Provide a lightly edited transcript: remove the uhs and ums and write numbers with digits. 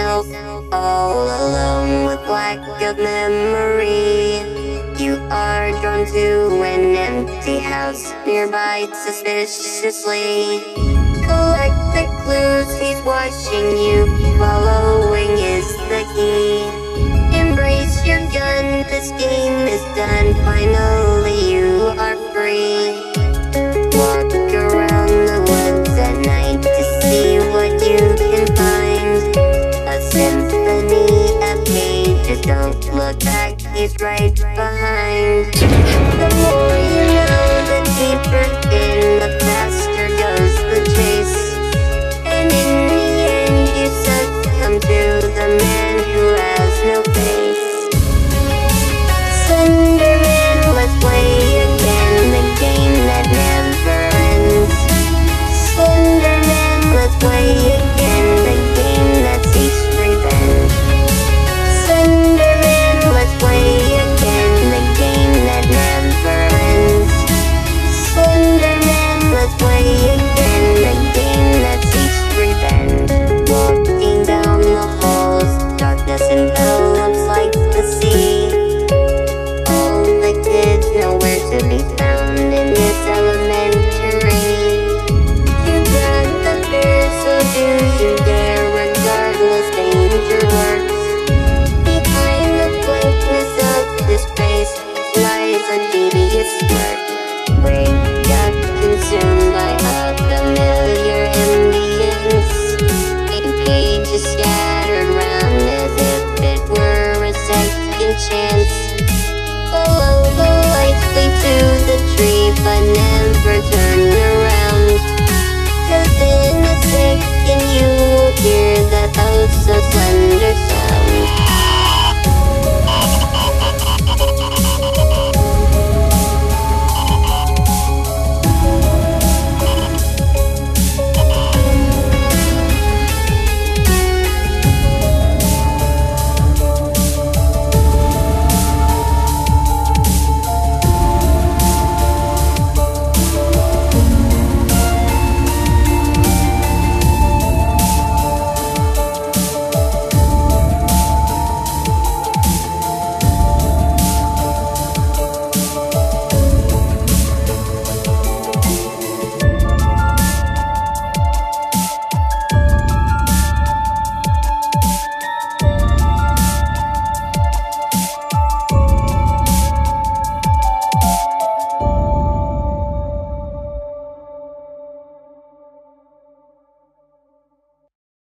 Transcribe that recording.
yourself all alone with lack of memory. You are drawn to an empty house nearby suspiciously. Collect the clues, he's watching you, following is the key. Embrace your gun, this game is done, finally you are free. Walk around the woods at night to see what you can find. A symphony of pages, don't look back, he's right behind. The more you know, the deeper in the past